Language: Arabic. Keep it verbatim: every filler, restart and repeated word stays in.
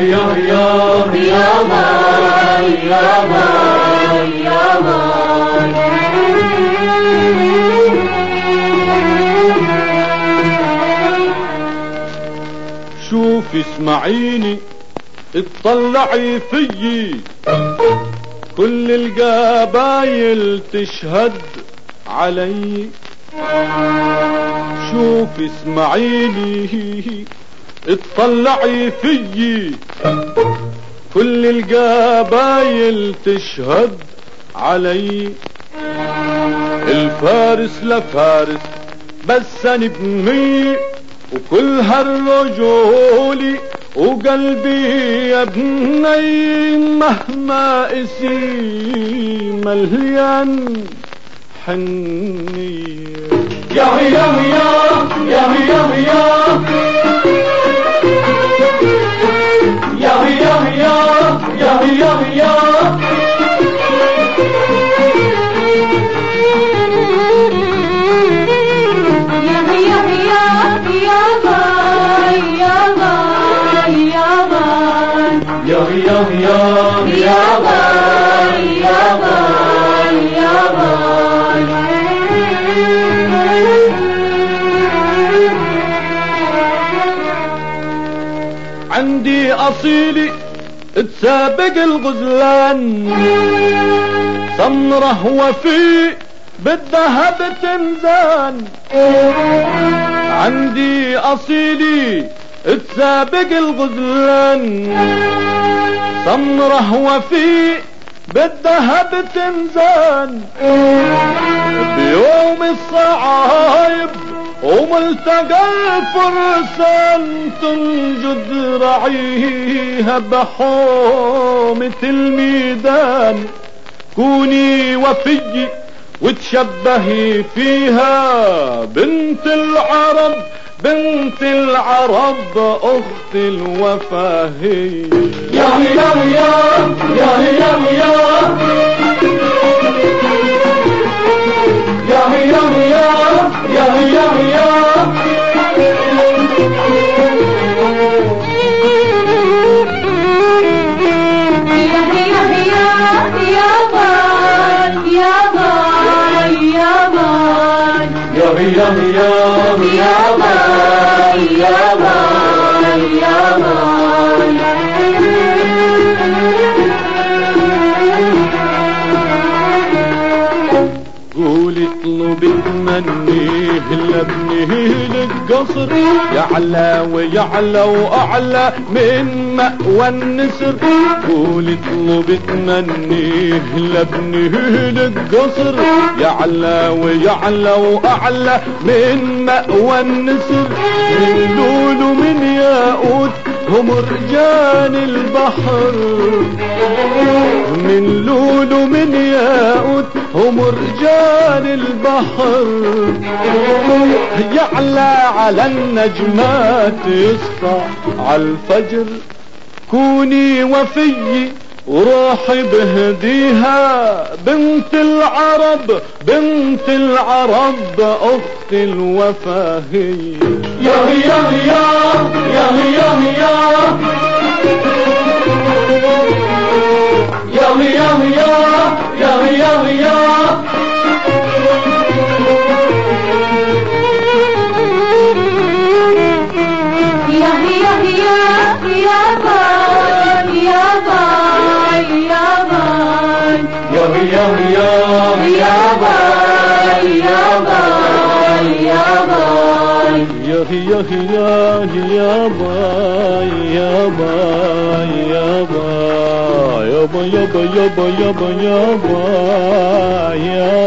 يا يا يا باي يا باي يا باي. شوف اسمعيني اطلعي فيي، كل القبايل تشهد علي. شوف اسمعيني اطلعي فيي، كل القبايل تشهد علي. الفارس لفارس بس انا ابني، وكل هالرجولي وقلبي يا ابني مهما اسي مليان حنية. يا يا يا يا يا يا يا يا يا يا يا يا يا يا يا باي يا باي يا باي. عندي أصيلي تسابق الغزلان، سمره وفي بالذهب تنزان. عندي أصيلي تسابق الغزلان، سمره وفي بالذهب تنزان. بيوم الصعايب وملتقى الفرسان، تنجد رعيها بحومة الميدان. كوني وفي وتشبهي فيها بنت العرب، بنت العرب أخت الوفاهي. يا يا يا يا يا يا يا يا يا يا يا يا يا يا باي يا باي يا باي. قولي اطلبي تمنيه لابنه للقصر، يعلى ويعلى واعلى من مأوى النسر. قولي اطلبي تمنيه لابنه للقصر، يعلى ويعلى واعلى من مأوى النسر. من لول من ياقوت هم رجال البحر، من لول من ياقوت هم رجال البحر. يعلى على النجمات يسطع على الفجر. كوني وفي وروحي بهديها بنت العرب، بنت العرب أخت الوفاهي. يا يا يا يا يا يا يا يا يا يا يا يا يا يا باي يا باي يا باي. يا يا يا يا باي يا باي يا باي. يابا يابا يابا يابا يا باي يا